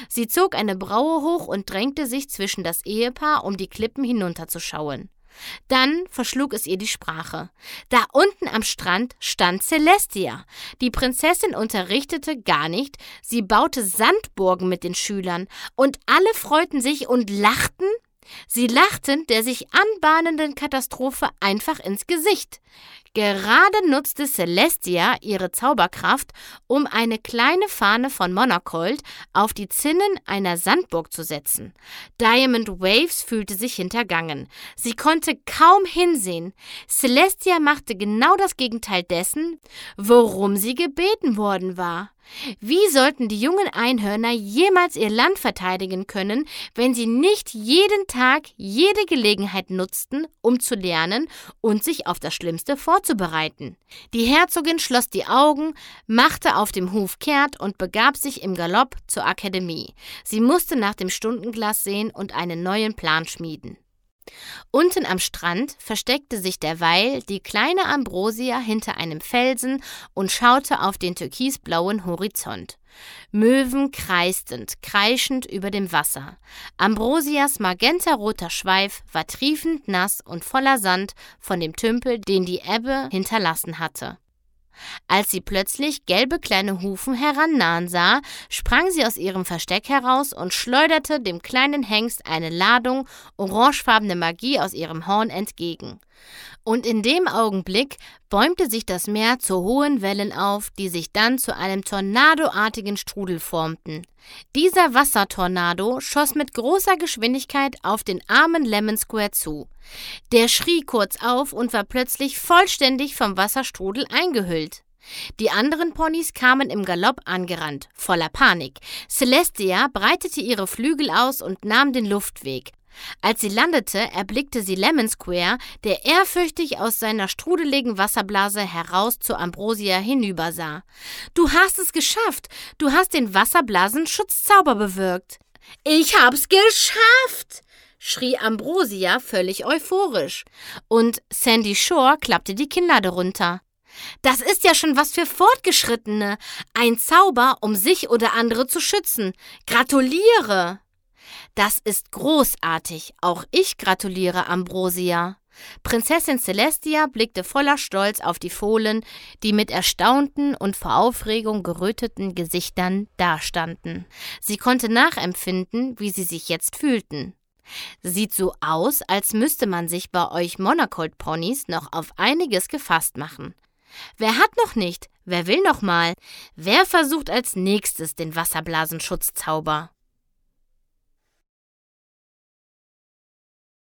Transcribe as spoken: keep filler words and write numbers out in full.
Sie zog eine Braue hoch und drängte sich zwischen das Ehepaar, um die Klippen hinunterzuschauen. Dann verschlug es ihr die Sprache. Da unten am Strand stand Celestia. Die Prinzessin unterrichtete gar nicht, sie baute Sandburgen mit den Schülern und alle freuten sich und lachten. Sie lachten der sich anbahnenden Katastrophe einfach ins Gesicht. Gerade nutzte Celestia ihre Zauberkraft, um eine kleine Fahne von Monacold auf die Zinnen einer Sandburg zu setzen. Diamond Waves fühlte sich hintergangen. Sie konnte kaum hinsehen. Celestia machte genau das Gegenteil dessen, worum sie gebeten worden war. Wie sollten die jungen Einhörner jemals ihr Land verteidigen können, wenn sie nicht jeden Tag jede Gelegenheit nutzten, um zu lernen und sich auf das Schlimmste vorzubereiten? Die Herzogin schloss die Augen, machte auf dem Huf kehrt und begab sich im Galopp zur Akademie. Sie musste nach dem Stundenglas sehen und einen neuen Plan schmieden. Unten am Strand versteckte sich derweil die kleine Ambrosia hinter einem Felsen und schaute auf den türkisblauen Horizont. Möwen kreisten, kreischend über dem Wasser. Ambrosias magentaroter Schweif war triefend nass und voller Sand von dem Tümpel, den die Ebbe hinterlassen hatte. Als sie plötzlich gelbe kleine Hufen herannahen sah, sprang sie aus ihrem Versteck heraus und schleuderte dem kleinen Hengst eine Ladung orangefarbene Magie aus ihrem Horn entgegen. Und in dem Augenblick bäumte sich das Meer zu hohen Wellen auf, die sich dann zu einem tornadoartigen Strudel formten. Dieser Wassertornado schoss mit großer Geschwindigkeit auf den armen Lemon Square zu. Der schrie kurz auf und war plötzlich vollständig vom Wasserstrudel eingehüllt. Die anderen Ponys kamen im Galopp angerannt, voller Panik. Celestia breitete ihre Flügel aus und nahm den Luftweg. Als sie landete, erblickte sie Lemon Square, der ehrfürchtig aus seiner strudeligen Wasserblase heraus zu Ambrosia hinübersah. »Du hast es geschafft! Du hast den Wasserblasenschutzzauber bewirkt!« »Ich hab's geschafft!« schrie Ambrosia völlig euphorisch. Und Sandy Shore klappte die Kinnlade runter. »Das ist ja schon was für Fortgeschrittene! Ein Zauber, um sich oder andere zu schützen! Gratuliere!« »Das ist großartig. Auch ich gratuliere, Ambrosia.« Prinzessin Celestia blickte voller Stolz auf die Fohlen, die mit erstaunten und vor Aufregung geröteten Gesichtern dastanden. Sie konnte nachempfinden, wie sie sich jetzt fühlten. »Sieht so aus, als müsste man sich bei euch Monacold-Ponys noch auf einiges gefasst machen. Wer hat noch nicht? Wer will noch mal? Wer versucht als nächstes den Wasserblasenschutzzauber?«